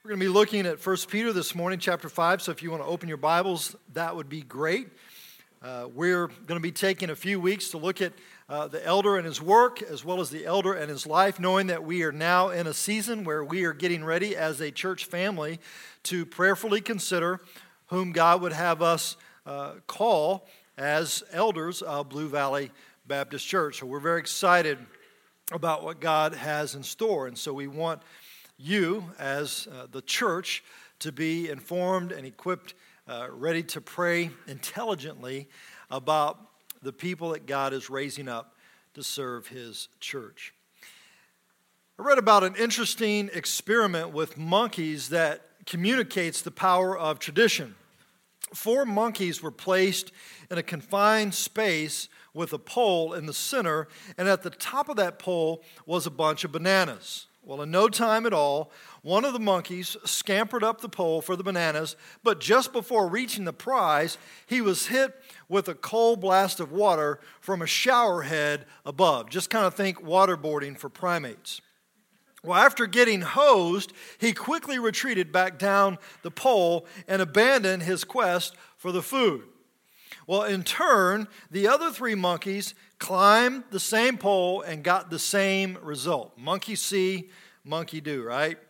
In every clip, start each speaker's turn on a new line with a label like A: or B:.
A: We're going to be looking at 1 Peter this morning, chapter 5, so if you want to open your Bibles, that would be great. We're going to be taking a few weeks to look at the elder and his work, as well as the elder and his life, knowing that we are now in a season where we are getting ready as a church family to prayerfully consider whom God would have us call as elders of Blue Valley Baptist Church. So we're very excited about what God has in store, and so we want you as the church to be informed and equipped, ready to pray intelligently about the people that God is raising up to serve His church. I read about an interesting experiment with monkeys that communicates the power of tradition. 4 monkeys were placed in a confined space with a pole in the center, and at the top of that pole was a bunch of bananas. Well, in no time at all, one of the monkeys scampered up the pole for the bananas, but just before reaching the prize, he was hit with a cold blast of water from a shower head above. Just kind of think waterboarding for primates. Well, after getting hosed, he quickly retreated back down the pole and abandoned his quest for the food. Well, in turn, the other 3 monkeys climbed the same pole and got the same result. Monkey see, monkey do, right?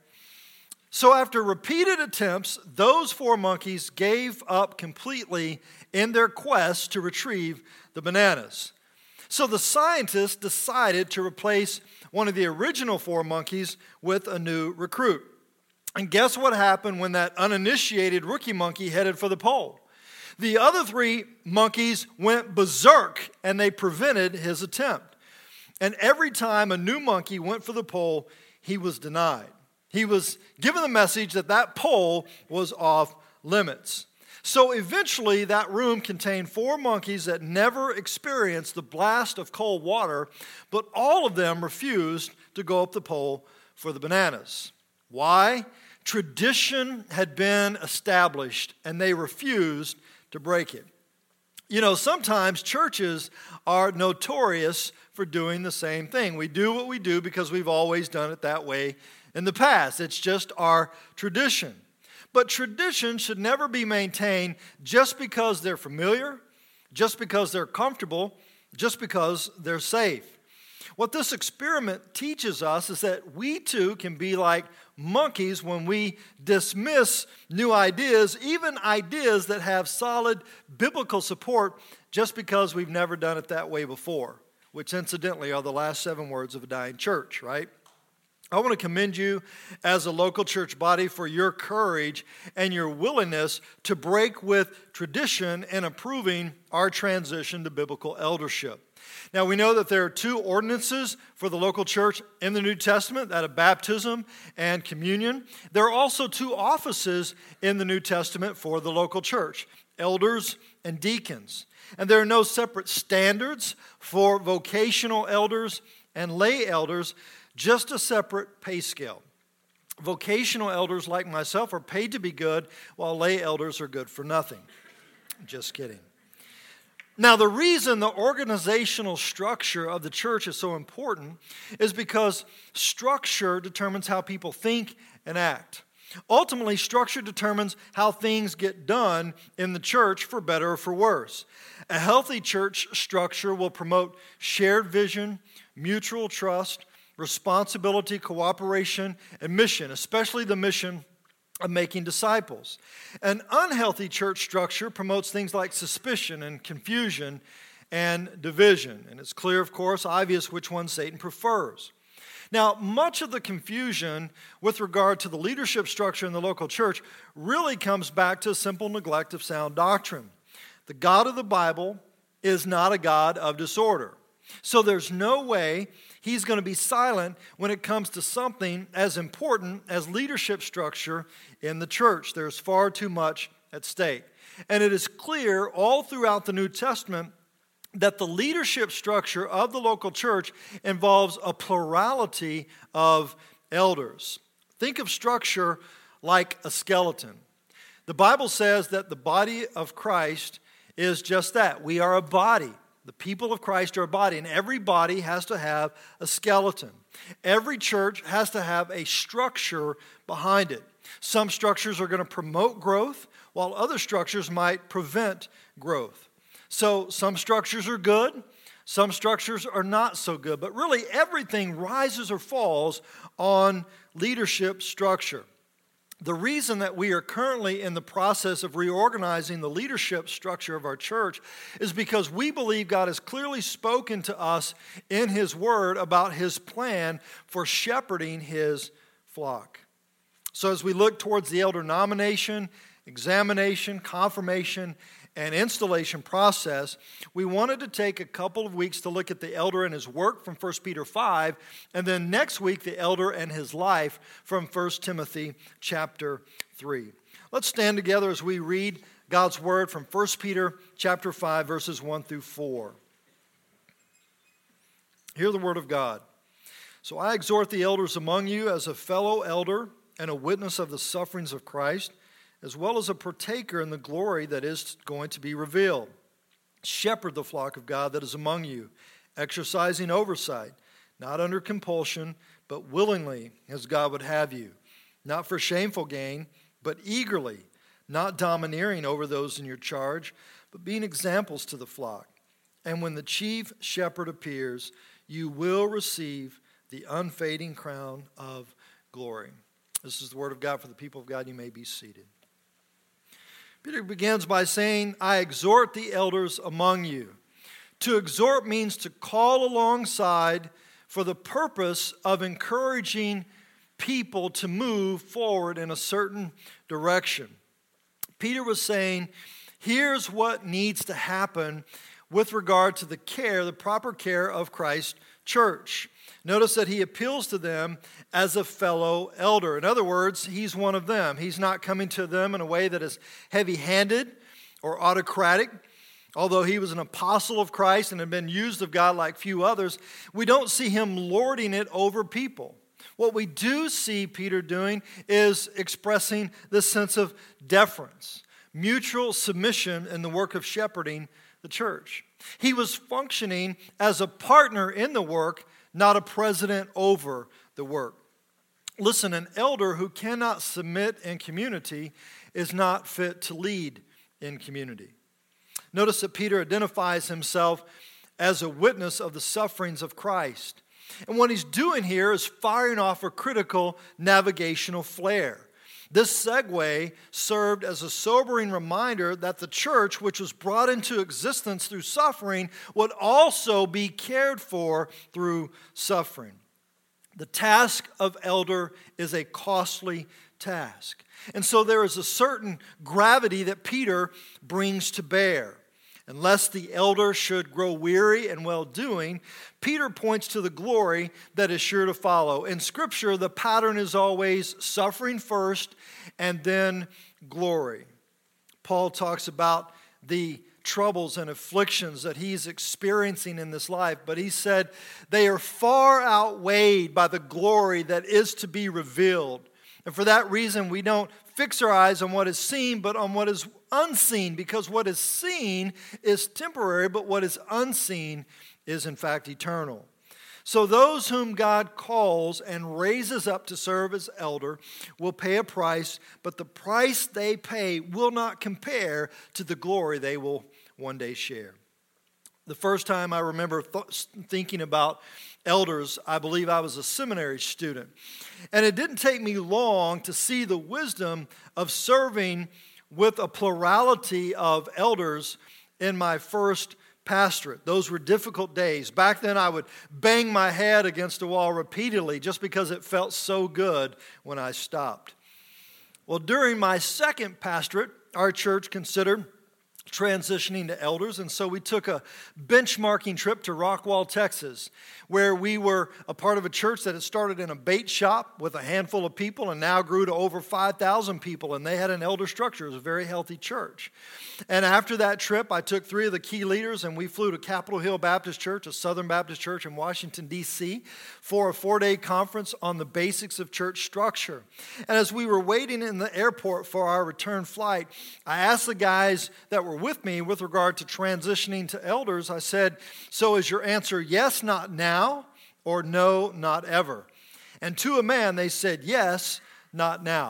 A: So after repeated attempts, those 4 monkeys gave up completely in their quest to retrieve the bananas. So the scientists decided to replace one of the original 4 monkeys with a new recruit. And guess what happened when that uninitiated rookie monkey headed for the pole? The other 3 monkeys went berserk, and they prevented his attempt. And every time a new monkey went for the pole, he was denied. He was given the message that that pole was off limits. So eventually, that room contained 4 monkeys that never experienced the blast of cold water, but all of them refused to go up the pole for the bananas. Why? Tradition had been established, and they refused to break it. You know, sometimes churches are notorious for doing the same thing. We do what we do because we've always done it that way in the past. It's just our tradition. But tradition should never be maintained just because they're familiar, just because they're comfortable, just because they're safe. What this experiment teaches us is that we too can be like monkeys when we dismiss new ideas, even ideas that have solid biblical support, just because we've never done it that way before, which incidentally are the last 7 words of a dying church, right? I want to commend you as a local church body for your courage and your willingness to break with tradition in approving our transition to biblical eldership. Now, we know that there are 2 ordinances for the local church in the New Testament, that of baptism and communion. There are also 2 offices in the New Testament for the local church, elders and deacons. And there are no separate standards for vocational elders and lay elders, just a separate pay scale. Vocational elders like myself are paid to be good, while lay elders are good for nothing. Just kidding. Now, the reason the organizational structure of the church is so important is because structure determines how people think and act. Ultimately, structure determines how things get done in the church, for better or for worse. A healthy church structure will promote shared vision, mutual trust, responsibility, cooperation, and mission, especially the mission of making disciples. An unhealthy church structure promotes things like suspicion and confusion and division. And it's clear, of course, obvious which one Satan prefers. Now, much of the confusion with regard to the leadership structure in the local church really comes back to a simple neglect of sound doctrine. The God of the Bible is not a God of disorder. So there's no way He's going to be silent when it comes to something as important as leadership structure in the church. There's far too much at stake. And it is clear all throughout the New Testament that the leadership structure of the local church involves a plurality of elders. Think of structure like a skeleton. The Bible says that the body of Christ is just that. We are a body. The people of Christ are a body, and every body has to have a skeleton. Every church has to have a structure behind it. Some structures are going to promote growth, while other structures might prevent growth. So some structures are good, some structures are not so good, but really everything rises or falls on leadership structure. The reason that we are currently in the process of reorganizing the leadership structure of our church is because we believe God has clearly spoken to us in His Word about His plan for shepherding His flock. So as we look towards the elder nomination, examination, confirmation, and installation process, we wanted to take a couple of weeks to look at the elder and his work from 1 Peter 5, and then next week the elder and his life from 1 Timothy chapter 3. Let's stand together as we read God's word from 1 Peter chapter 5, verses 1 through 4. Hear the word of God. So I exhort the elders among you as a fellow elder and a witness of the sufferings of Christ, as well as a partaker in the glory that is going to be revealed. Shepherd the flock of God that is among you, exercising oversight, not under compulsion, but willingly, as God would have you, not for shameful gain, but eagerly, not domineering over those in your charge, but being examples to the flock. And when the chief shepherd appears, you will receive the unfading crown of glory. This is the word of God for the people of God. You may be seated. Peter begins by saying, I exhort the elders among you. To exhort means to call alongside for the purpose of encouraging people to move forward in a certain direction. Peter was saying, here's what needs to happen with regard to the proper care of Christ's church. Notice that he appeals to them as a fellow elder. In other words, he's one of them. He's not coming to them in a way that is heavy-handed or autocratic. Although he was an apostle of Christ and had been used of God like few others, we don't see him lording it over people. What we do see Peter doing is expressing this sense of deference, mutual submission in the work of shepherding the church. He was functioning as a partner in the work, not a president over the work. Listen, an elder who cannot submit in community is not fit to lead in community. Notice that Peter identifies himself as a witness of the sufferings of Christ. And what he's doing here is firing off a critical navigational flare. This segue served as a sobering reminder that the church, which was brought into existence through suffering, would also be cared for through suffering. The task of elder is a costly task. And so there is a certain gravity that Peter brings to bear. Unless the elder should grow weary in well-doing, Peter points to the glory that is sure to follow. In Scripture, the pattern is always suffering first and then glory. Paul talks about the troubles and afflictions that he's experiencing in this life, but he said they are far outweighed by the glory that is to be revealed. And for that reason, we don't fix our eyes on what is seen, but on what is unseen, because what is seen is temporary, but what is unseen is in fact eternal. So those whom God calls and raises up to serve as elder will pay a price, but the price they pay will not compare to the glory they will one day share. The first time I remember thinking about elders, I believe I was a seminary student. And it didn't take me long to see the wisdom of serving with a plurality of elders in my first pastorate. Those were difficult days. Back then I would bang my head against a wall repeatedly just because it felt so good when I stopped. Well, during my second pastorate, our church considered transitioning to elders, and so we took a benchmarking trip to Rockwall, Texas, where we were a part of a church that had started in a bait shop with a handful of people and now grew to over 5,000 people, and they had an elder structure. It was a very healthy church. And after that trip, I took 3 of the key leaders, and we flew to Capitol Hill Baptist Church, a Southern Baptist church in Washington, D.C., for a 4-day conference on the basics of church structure. And as we were waiting in the airport for our return flight, I asked the guys that were with me with regard to transitioning to elders, I said, so is your answer yes, not now, or no, not ever? And to a man, they said yes, not now.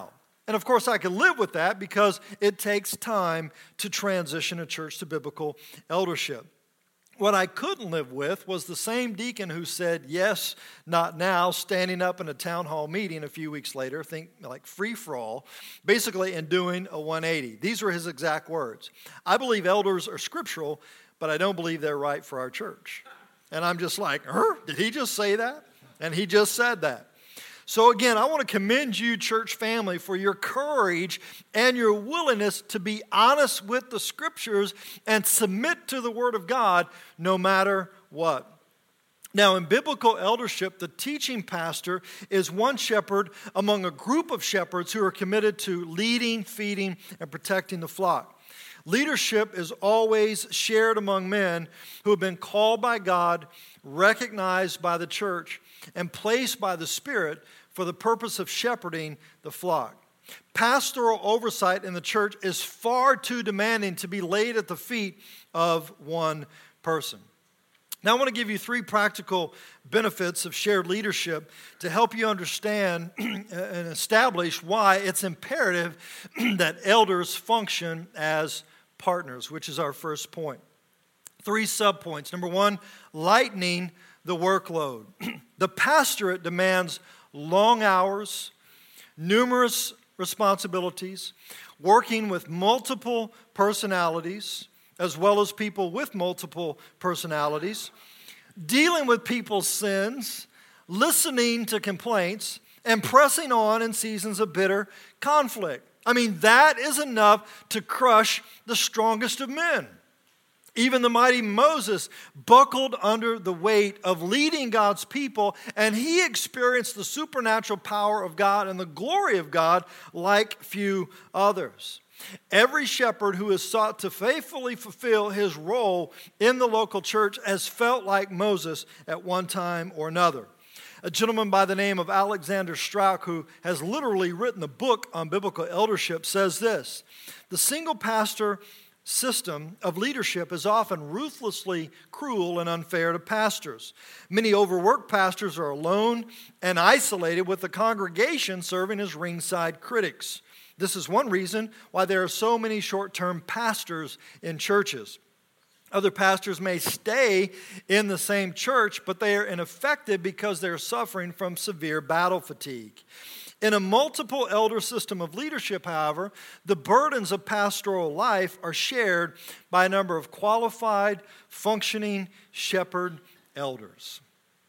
A: And of course, I can live with that because it takes time to transition a church to biblical eldership. What I couldn't live with was the same deacon who said, yes, not now, standing up in a town hall meeting a few weeks later, think like free-for-all, basically and doing a 180. These were his exact words. I believe elders are scriptural, but I don't believe they're right for our church. And I'm just like, did he just say that? And he just said that. So again, I want to commend you, church family, for your courage and your willingness to be honest with the Scriptures and submit to the Word of God no matter what. Now, in biblical eldership, the teaching pastor is one shepherd among a group of shepherds who are committed to leading, feeding, and protecting the flock. Leadership is always shared among men who have been called by God, recognized by the church, and placed by the Spirit for the purpose of shepherding the flock. Pastoral oversight in the church is far too demanding to be laid at the feet of one person. Now, I want to give you 3 practical benefits of shared leadership to help you understand and establish why it's imperative that elders function as partners, which is our first point. 3 subpoints. Number 1, lightening the workload. The pastorate demands long hours, numerous responsibilities, working with multiple personalities, as well as people with multiple personalities, dealing with people's sins, listening to complaints, and pressing on in seasons of bitter conflict. I mean, that is enough to crush the strongest of men. Even the mighty Moses buckled under the weight of leading God's people, and he experienced the supernatural power of God and the glory of God like few others. Every shepherd who has sought to faithfully fulfill his role in the local church has felt like Moses at one time or another. A gentleman by the name of Alexander Strauch, who has literally written a book on biblical eldership, says this: the single pastor system of leadership is often ruthlessly cruel and unfair to pastors. Many overworked pastors are alone and isolated, with the congregation serving as ringside critics. This is one reason why there are so many short-term pastors in churches. Other pastors may stay in the same church, but they are ineffective because they're suffering from severe battle fatigue. In a multiple elder system of leadership, however, the burdens of pastoral life are shared by a number of qualified, functioning shepherd elders.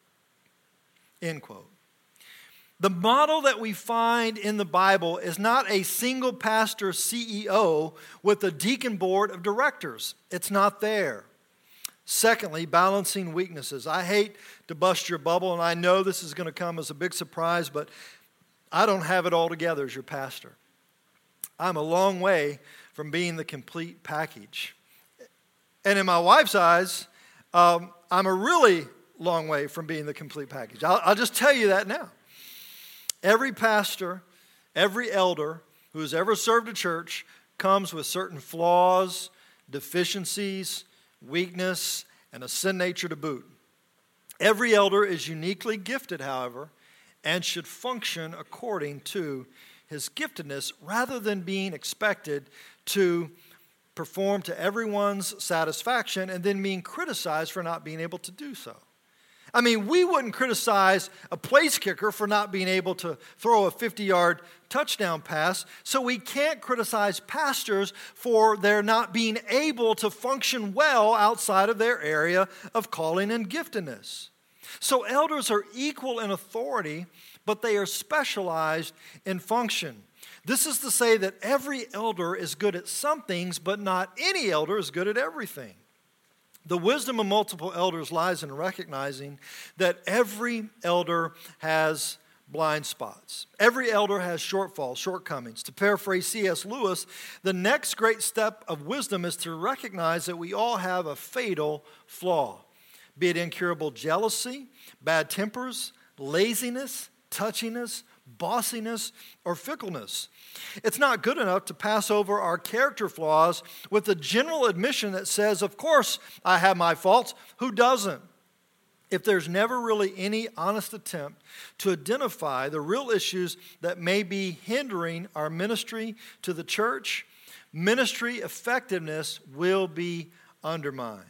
A: End quote. The model that we find in the Bible is not a single pastor CEO with a deacon board of directors. It's not there. Secondly, balancing weaknesses. I hate to bust your bubble, and I know this is going to come as a big surprise, but I don't have it all together as your pastor. I'm a long way from being the complete package. And in my wife's eyes, I'm a really long way from being the complete package. I'll just tell you that now. Every pastor, every elder who has ever served a church comes with certain flaws, deficiencies, weakness, and a sin nature to boot. Every elder is uniquely gifted, however, and should function according to his giftedness rather than being expected to perform to everyone's satisfaction and then being criticized for not being able to do so. I mean, we wouldn't criticize a place kicker for not being able to throw a 50-yard touchdown pass, so we can't criticize pastors for their not being able to function well outside of their area of calling and giftedness. So elders are equal in authority, but they are specialized in function. This is to say that every elder is good at some things, but not any elder is good at everything. The wisdom of multiple elders lies in recognizing that every elder has blind spots. Every elder has shortfalls, shortcomings. To paraphrase C.S. Lewis, the next great step of wisdom is to recognize that we all have a fatal flaw, be it incurable jealousy, bad tempers, laziness, touchiness, bossiness, or fickleness. It's not good enough to pass over our character flaws with a general admission that says, of course, I have my faults. Who doesn't? if there's never really any honest attempt to identify the real issues that may be hindering our ministry to the church, ministry effectiveness will be undermined.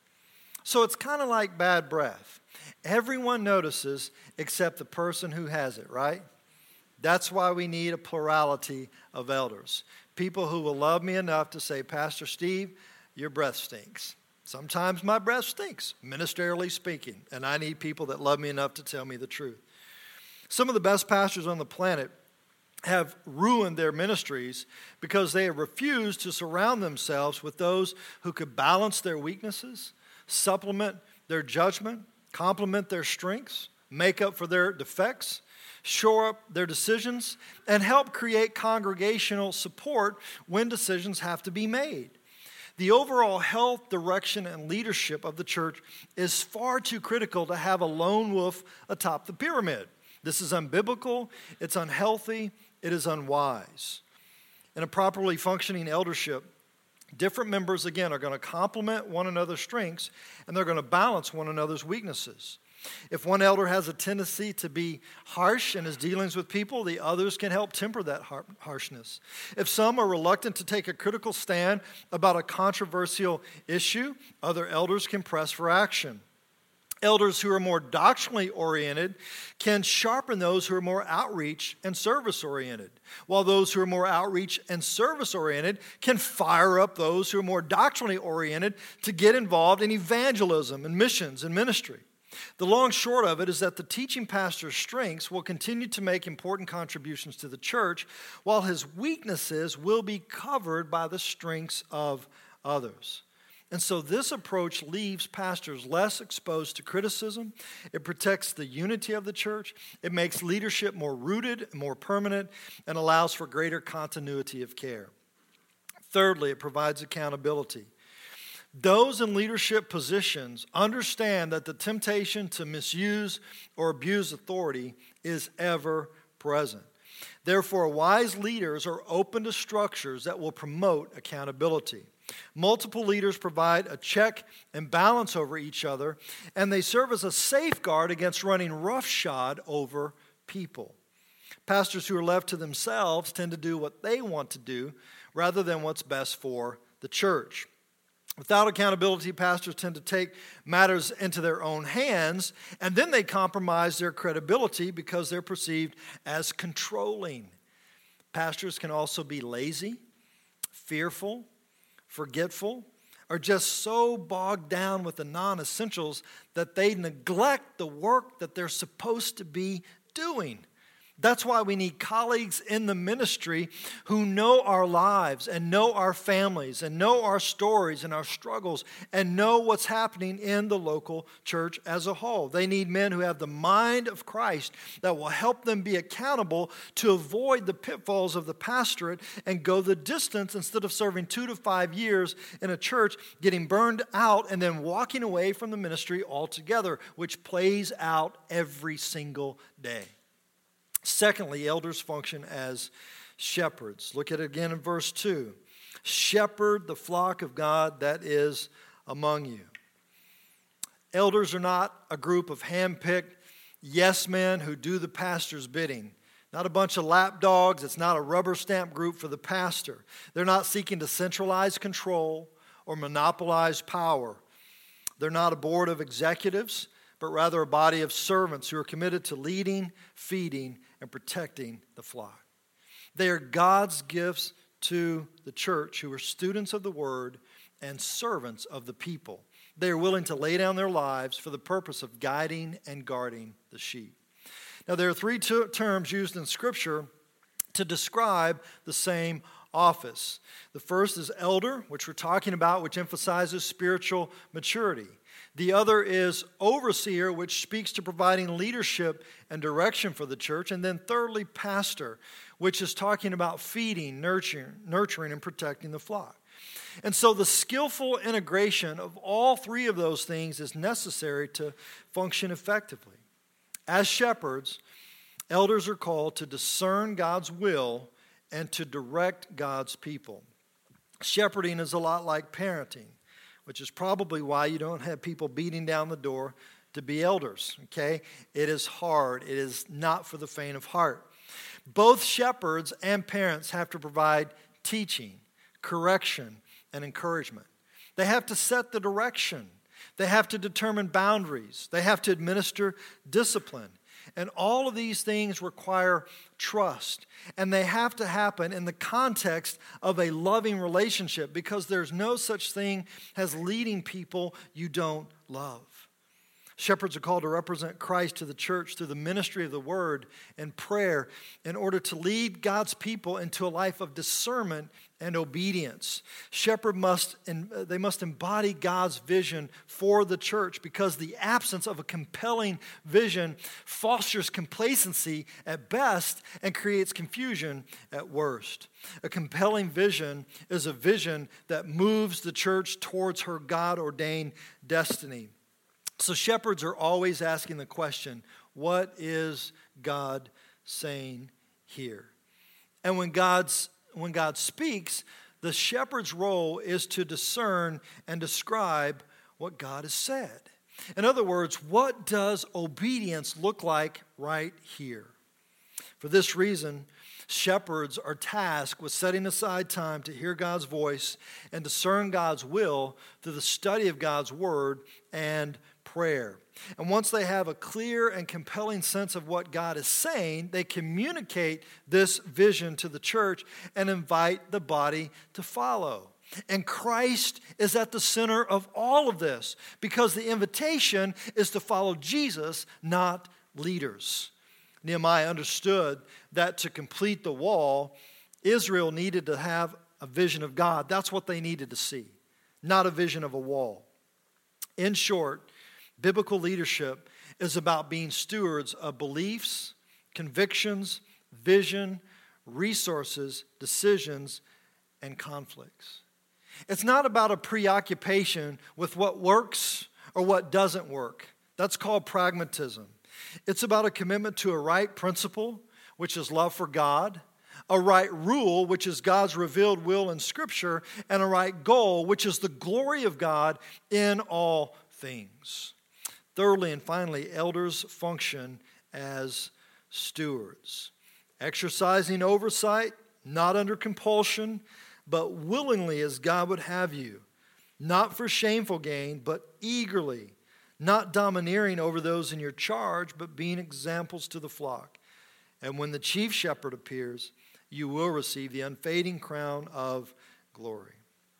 A: So it's kind of like bad breath. Everyone notices except the person who has it, right? That's why we need a plurality of elders. People who will love me enough to say, Pastor Steve, your breath stinks. Sometimes my breath stinks, ministerially speaking, and I need people that love me enough to tell me the truth. Some of the best pastors on the planet have ruined their ministries because they have refused to surround themselves with those who could balance their weaknesses, supplement their judgment, complement their strengths, make up for their defects, shore up their decisions, and help create congregational support when decisions have to be made. The overall health, direction, and leadership of the church is far too critical to have a lone wolf atop the pyramid. This is unbiblical, it's unhealthy, it is unwise. In a properly functioning eldership, different members, again, are going to complement one another's strengths, and they're going to balance one another's weaknesses. If one elder has a tendency to be harsh in his dealings with people, the others can help temper that harshness. If some are reluctant to take a critical stand about a controversial issue, other elders can press for action. Elders who are more doctrinally oriented can sharpen those who are more outreach and service oriented, while those who are more outreach and service oriented can fire up those who are more doctrinally oriented to get involved in evangelism and missions and ministry. The long short of it is that the teaching pastor's strengths will continue to make important contributions to the church, while his weaknesses will be covered by the strengths of others. And so this approach leaves pastors less exposed to criticism. It protects the unity of the church. It makes leadership more rooted, more permanent, and allows for greater continuity of care. Thirdly, it provides accountability. Those in leadership positions understand that the temptation to misuse or abuse authority is ever present. Therefore, wise leaders are open to structures that will promote accountability. Multiple leaders provide a check and balance over each other, and they serve as a safeguard against running roughshod over people. Pastors who are left to themselves tend to do what they want to do rather than what's best for the church. Without accountability, pastors tend to take matters into their own hands, and then they compromise their credibility because they're perceived as controlling. Pastors can also be lazy, fearful, forgetful, or just so bogged down with the non-essentials that they neglect the work that they're supposed to be doing. That's why we need colleagues in the ministry who know our lives and know our families and know our stories and our struggles and know what's happening in the local church as a whole. They need men who have the mind of Christ that will help them be accountable to avoid the pitfalls of the pastorate and go the distance instead of serving 2 to 5 years in a church, getting burned out and then walking away from the ministry altogether, which plays out every single day. Secondly, elders function as shepherds. Look at it again in verse 2. Shepherd the flock of God that is among you. Elders are not a group of hand-picked yes men who do the pastor's bidding. Not a bunch of lapdogs. It's not a rubber stamp group for the pastor. They're not seeking to centralize control or monopolize power. They're not a board of executives, but rather a body of servants who are committed to leading, feeding, and protecting the flock. They are God's gifts to the church who are students of the word and servants of the people. They are willing to lay down their lives for the purpose of guiding and guarding the sheep. Now, there are three terms used in Scripture to describe the same office. The first is elder, which we're talking about, which emphasizes spiritual maturity. The other is overseer, which speaks to providing leadership and direction for the church. And then thirdly, pastor, which is talking about feeding, nurturing, and protecting the flock. And so the skillful integration of all three of those things is necessary to function effectively. As shepherds, elders are called to discern God's will and to direct God's people. Shepherding is a lot like parenting, which is probably why you don't have people beating down the door to be elders, okay? It is hard. It is not for the faint of heart. Both shepherds and parents have to provide teaching, correction, and encouragement. They have to set the direction. They have to determine boundaries. They have to administer discipline. And all of these things require trust. And they have to happen in the context of a loving relationship, because there's no such thing as leading people you don't love. Shepherds are called to represent Christ to the church through the ministry of the word and prayer in order to lead God's people into a life of discernment and obedience. Shepherds must embody God's vision for the church, because the absence of a compelling vision fosters complacency at best and creates confusion at worst. A compelling vision is a vision that moves the church towards her God-ordained destiny. So shepherds are always asking the question, what is God saying here? And when God speaks, the shepherd's role is to discern and describe what God has said. In other words, what does obedience look like right here? For this reason, shepherds are tasked with setting aside time to hear God's voice and discern God's will through the study of God's word and prayer. And once they have a clear and compelling sense of what God is saying, they communicate this vision to the church and invite the body to follow. And Christ is at the center of all of this, because the invitation is to follow Jesus, not leaders. Nehemiah understood that to complete the wall, Israel needed to have a vision of God. That's what they needed to see, not a vision of a wall. In short, biblical leadership is about being stewards of beliefs, convictions, vision, resources, decisions, and conflicts. It's not about a preoccupation with what works or what doesn't work. That's called pragmatism. It's about a commitment to a right principle, which is love for God, a right rule, which is God's revealed will in Scripture, and a right goal, which is the glory of God in all things. Thirdly and finally, elders function as stewards, exercising oversight, not under compulsion, but willingly as God would have you, not for shameful gain, but eagerly, not domineering over those in your charge, but being examples to the flock. And when the chief shepherd appears, you will receive the unfading crown of glory.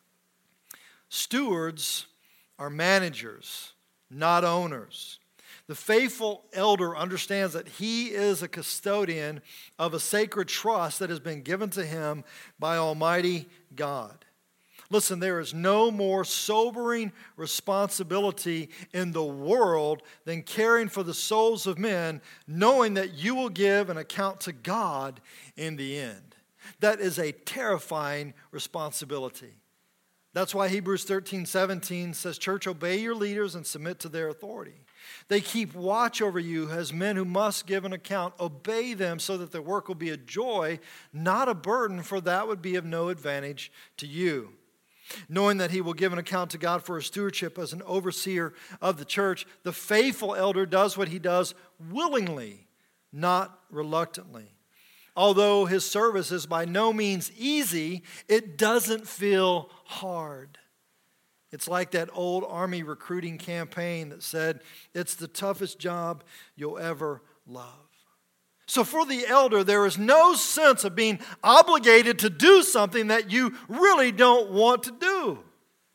A: Stewards are managers, not owners. The faithful elder understands that he is a custodian of a sacred trust that has been given to him by Almighty God. Listen, there is no more sobering responsibility in the world than caring for the souls of men, knowing that you will give an account to God in the end. That is a terrifying responsibility. That's why Hebrews 13:17 says, "Church, obey your leaders and submit to their authority. They keep watch over you as men who must give an account. Obey them so that their work will be a joy, not a burden, for that would be of no advantage to you." Knowing that he will give an account to God for his stewardship as an overseer of the church, the faithful elder does what he does willingly, not reluctantly. Although his service is by no means easy, it doesn't feel hard. It's like that old army recruiting campaign that said, it's the toughest job you'll ever love. So for the elder, there is no sense of being obligated to do something that you really don't want to do.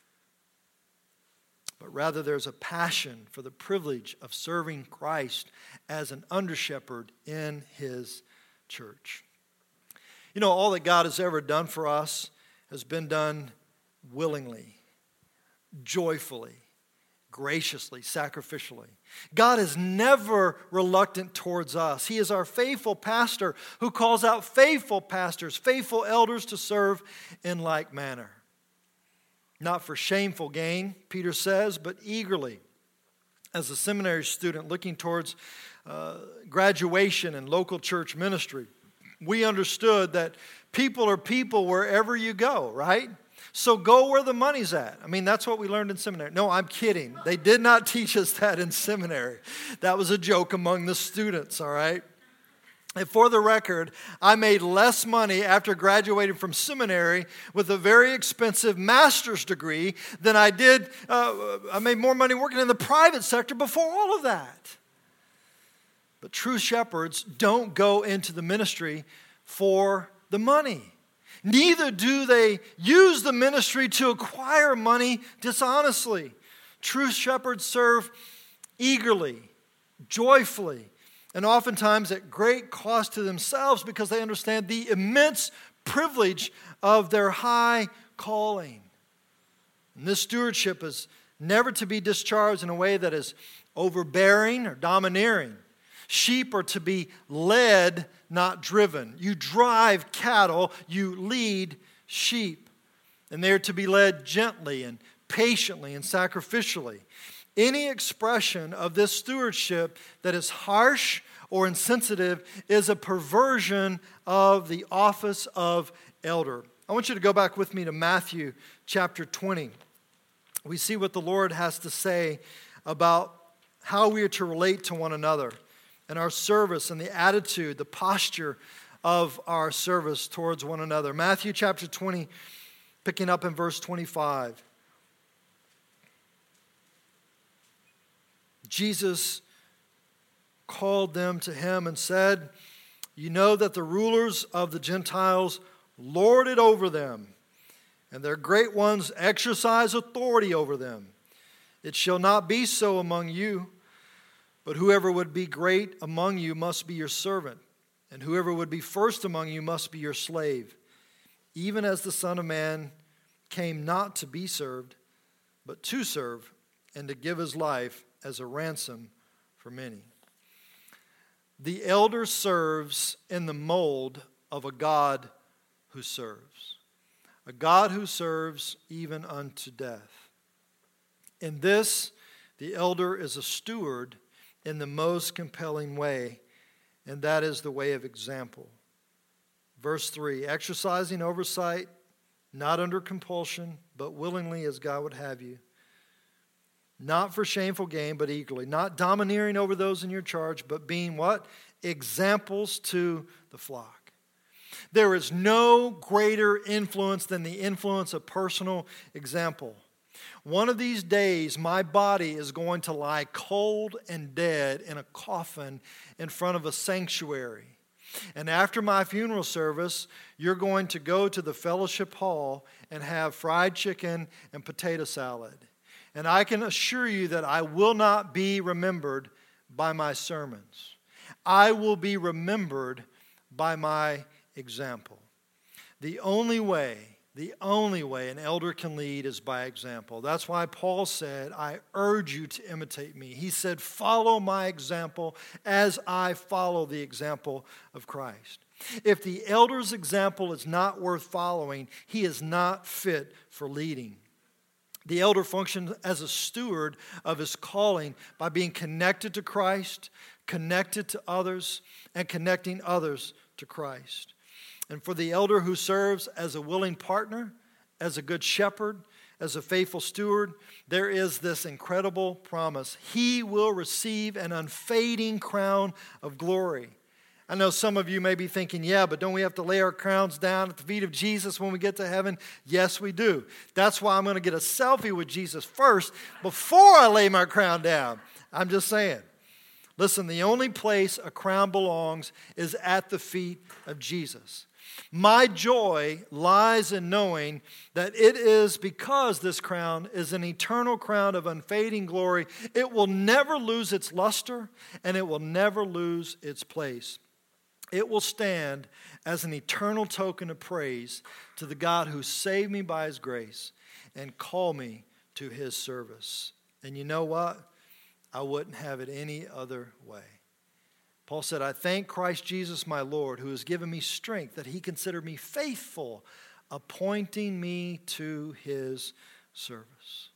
A: But rather there's a passion for the privilege of serving Christ as an under-shepherd in his church. You know, all that God has ever done for us has been done willingly, joyfully, graciously, sacrificially. God is never reluctant towards us. He is our faithful pastor who calls out faithful pastors, faithful elders to serve in like manner. Not for shameful gain, Peter says, but eagerly. As a seminary student looking towards graduation in local church ministry, we understood that people are people wherever you go, right? So go where the money's at. I mean, that's what we learned in seminary. No, I'm kidding. They did not teach us that in seminary. That was a joke among the students, all right? And for the record, I made less money after graduating from seminary with a very expensive master's degree than I did. I made more money working in the private sector before all of that. But true shepherds don't go into the ministry for the money. Neither do they use the ministry to acquire money dishonestly. True shepherds serve eagerly, joyfully, and oftentimes at great cost to themselves because they understand the immense privilege of their high calling. And this stewardship is never to be discharged in a way that is overbearing or domineering. Sheep are to be led, not driven. You drive cattle, you lead sheep. And they are to be led gently and patiently and sacrificially. Any expression of this stewardship that is harsh or insensitive is a perversion of the office of elder. I want you to go back with me to Matthew chapter 20. We see what the Lord has to say about how we are to relate to one another and our service and the attitude, the posture of our service towards one another. Matthew chapter 20, picking up in verse 25. Jesus called them to him and said, "You know that the rulers of the Gentiles lord it over them, and their great ones exercise authority over them. It shall not be so among you, but whoever would be great among you must be your servant, and whoever would be first among you must be your slave, even as the Son of Man came not to be served, but to serve, and to give his life as a ransom for many." The elder serves in the mold of a God who serves. A God who serves even unto death. In this, the elder is a steward in the most compelling way, and that is the way of example. Verse 3, exercising oversight, not under compulsion, but willingly as God would have you. Not for shameful gain, but eagerly. Not domineering over those in your charge, but being what? Examples to the flock. There is no greater influence than the influence of personal example. One of these days, my body is going to lie cold and dead in a coffin in front of a sanctuary. And after my funeral service, you're going to go to the fellowship hall and have fried chicken and potato salad. And I can assure you that I will not be remembered by my sermons. I will be remembered by my example. The only way an elder can lead is by example. That's why Paul said, "I urge you to imitate me." He said, "Follow my example as I follow the example of Christ." If the elder's example is not worth following, he is not fit for leading. The elder functions as a steward of his calling by being connected to Christ, connected to others, and connecting others to Christ. And for the elder who serves as a willing partner, as a good shepherd, as a faithful steward, there is this incredible promise. He will receive an unfading crown of glory. I know some of you may be thinking, yeah, but don't we have to lay our crowns down at the feet of Jesus when we get to heaven? Yes, we do. That's why I'm going to get a selfie with Jesus first before I lay my crown down. I'm just saying. Listen, the only place a crown belongs is at the feet of Jesus. My joy lies in knowing that it is because this crown is an eternal crown of unfading glory. It will never lose its luster, and it will never lose its place. It will stand as an eternal token of praise to the God who saved me by his grace and called me to his service. And you know what? I wouldn't have it any other way. Paul said, "I thank Christ Jesus my Lord, who has given me strength, that he considered me faithful, appointing me to his service."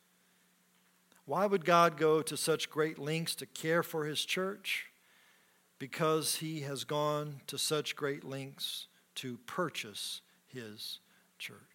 A: Why would God go to such great lengths to care for his church? Because he has gone to such great lengths to purchase his church.